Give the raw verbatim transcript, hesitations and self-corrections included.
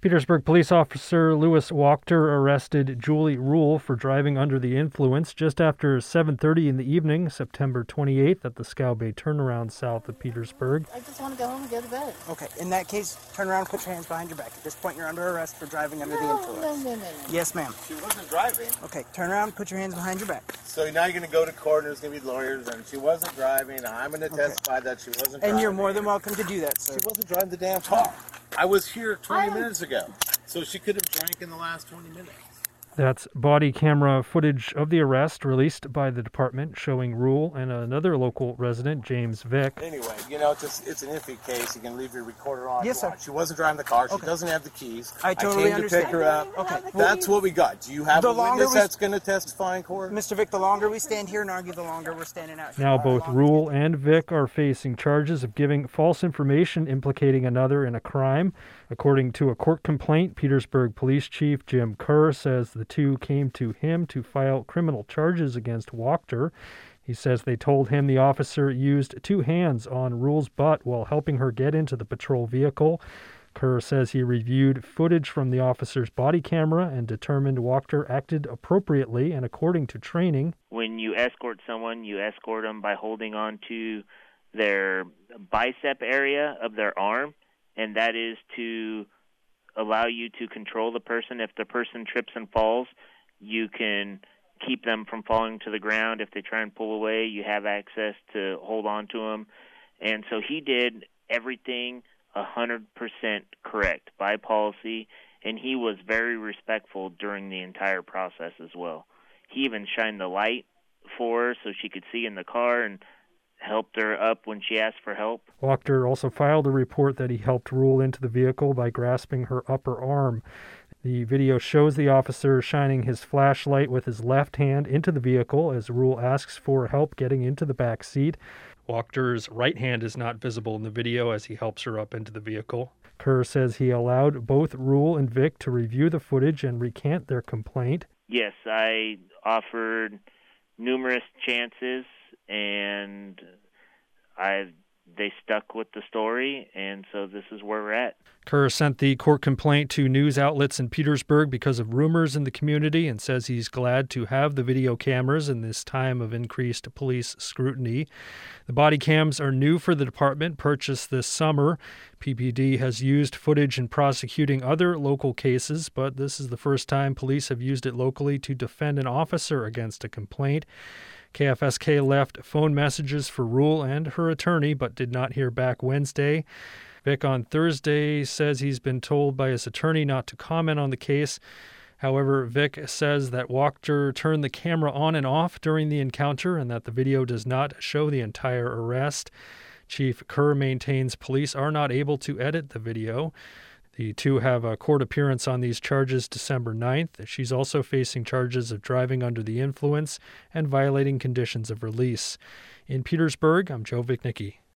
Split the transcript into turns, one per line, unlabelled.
Petersburg police officer Louis Wachter arrested Julie Rule for driving under the influence just after seven thirty in the evening, September twenty-eighth, at the Scow Bay turnaround south of Petersburg.
I just want to go home and go to bed.
Okay, in that case, turn around and put your hands behind your back. At this point, you're under arrest for driving under
no,
the influence.
No, no, no, no.
Yes, ma'am.
She wasn't driving.
Okay, turn around and put your hands behind your back.
So now you're going to go to court and there's going to be lawyers and she wasn't driving. I'm going to okay. testify that she wasn't driving.
And you're more than welcome to do that, sir.
She wasn't driving the damn car. I was here twenty
I
minutes ago. So she could have drank in the last twenty minutes.
That's body camera footage of the arrest released by the department showing Rule and another local resident, James Vick.
Anyway, you know, it's a, it's an iffy case. You can leave your recorder on.
Yes, sir.
She wasn't driving the car. She
okay.
doesn't have the keys.
I totally
I came
understand.
to pick her up.
Okay.
That's what we got. Do you have
the
a witness
we...
that's going to testify in court?
Mister Vick, the longer we stand here and argue, the longer we're standing out here.
Now both Rule and Vick are facing charges of giving false information implicating another in a crime. According to a court complaint, Petersburg Police Chief Jim Kerr says the two came to him to file criminal charges against Wachter. He says they told him the officer used two hands on Rule's butt while helping her get into the patrol vehicle. Kerr says he reviewed footage from the officer's body camera and determined Wachter acted appropriately and according to training.
When you escort someone, you escort them by holding on to their bicep area of their arm, and that is to allow you to control the person. If the person trips and falls, you can keep them from falling to the ground. If they try and pull away, you have access to hold on to them. And so he did everything one hundred percent correct by policy, and he was very respectful during the entire process as well. He even shined the light for her so she could see in the car and helped her up when she asked for help.
Wachter also filed a report that he helped Rule into the vehicle by grasping her upper arm. The video shows the officer shining his flashlight with his left hand into the vehicle as Rule asks for help getting into the back seat. Wachter's right hand is not visible in the video as he helps her up into the vehicle. Kerr says he allowed both Rule and Vick to review the footage and recant their complaint.
Yes, I offered numerous chances, and I they stuck with the story, and so this is where we're at.
Kerr sent the court complaint to news outlets in Petersburg because of rumors in the community and says he's glad to have the video cameras in this time of increased police scrutiny. The body cams are new for the department, purchased this summer. P P D has used footage in prosecuting other local cases, but this is the first time police have used it locally to defend an officer against a complaint. K F S K left phone messages for Rule and her attorney, but did not hear back Wednesday. Vick on Thursday says he's been told by his attorney not to comment on the case. However, Vick says that Wachter turned the camera on and off during the encounter and that the video does not show the entire arrest. Chief Kerr maintains police are not able to edit the video. The two have a court appearance on these charges December ninth. She's also facing charges of driving under the influence and violating conditions of release. In Petersburg, I'm Joe Vicknicki.